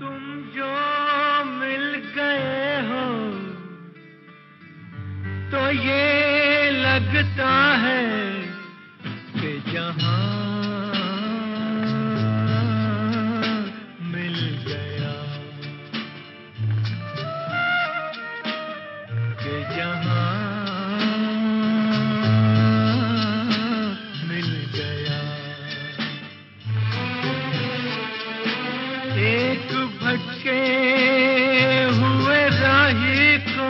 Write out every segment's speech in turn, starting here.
तुम जो मिल गए हो तो ये लगता है कि जहां मिल गया, कि जहां मिल गया। एक भटके हुए राही को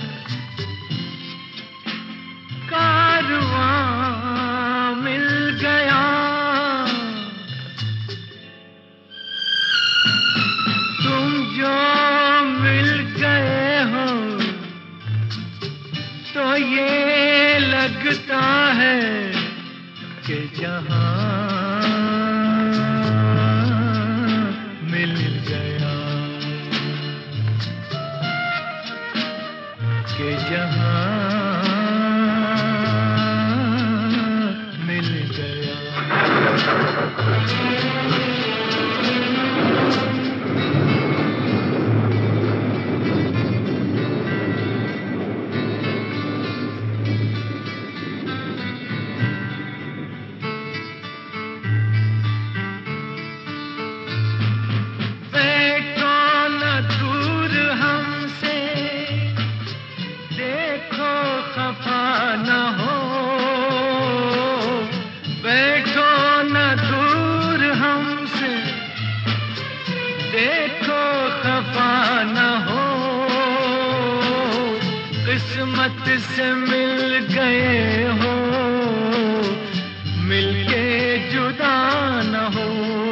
कारवां मिल गया। तुम जो मिल गए हो तो ये लगता है कि जहां मिल गया, कि जहां मिल गया। न हो बैठो न दूर हमसे, देखो खफा न हो। किस्मत से मिल गए हो, मिलके जुदा न हो।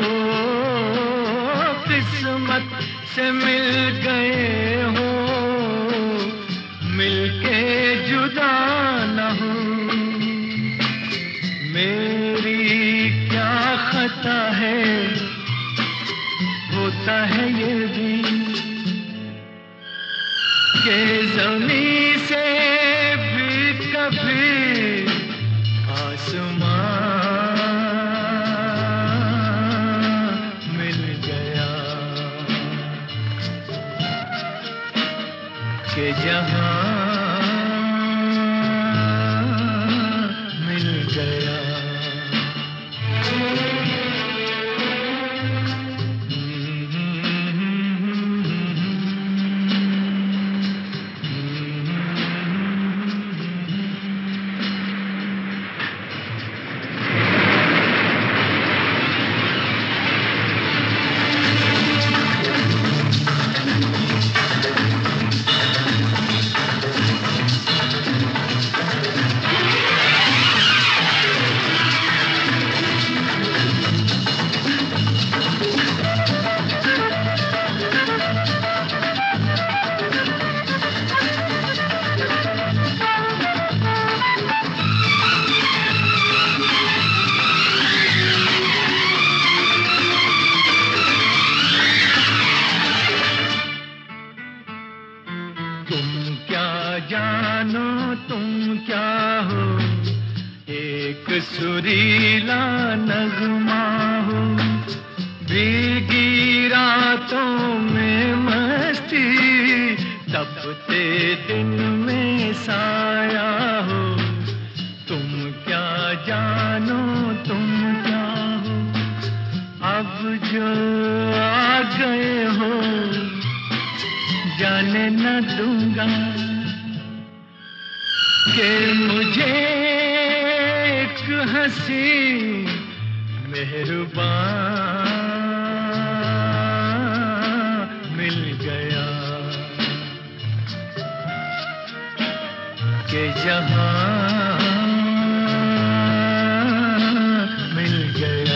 किस्मत से मिल गए हो, मिलके जुदा न हो। मेरी क्या खता है, होता है ये भी कि ज़मीं से भी कभी आसमां मिल गया, कि जहां मिल गया। तुम क्या जानो, तुम क्या हो, एक सुरीला नगमा हो। भीगी रातों में मस्ती, तपते दिन में साया हो। तुम क्या जानो, तुम क्या हो, अब जो आ गए हो जाने न दूंगा कि मुझे एक हंसी मेहरबान मिल गया, कि जहां मिल गया।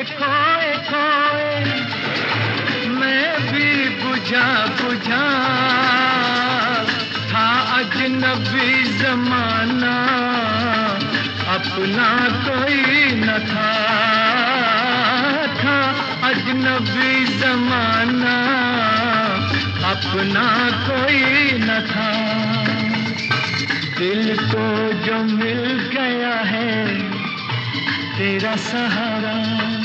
खोए खोए मैं भी बुझा बुझा था अजनबी जमाना अपना कोई न था अजनबी जमाना अपना कोई न था। दिल को जो मिल गया है तेरा सहारा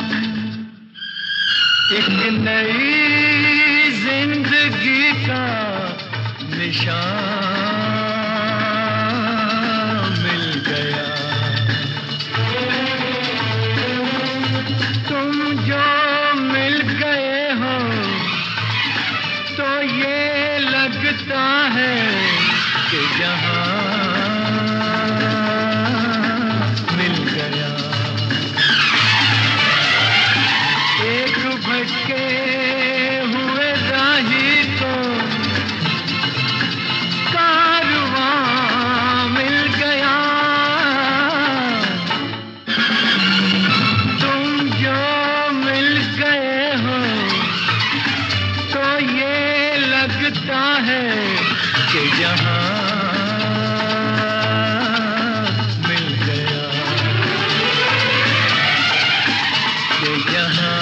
एक नई जिंदगी का निशान मिल गया। तुम जो मिल गए हो तो ये लगता है कि जहां मिल गया। एक भटके हुए राही को कारवां मिल गया। तुम जो मिल गए हो तो ये लगता है कि जहां मिल गया, कि जहां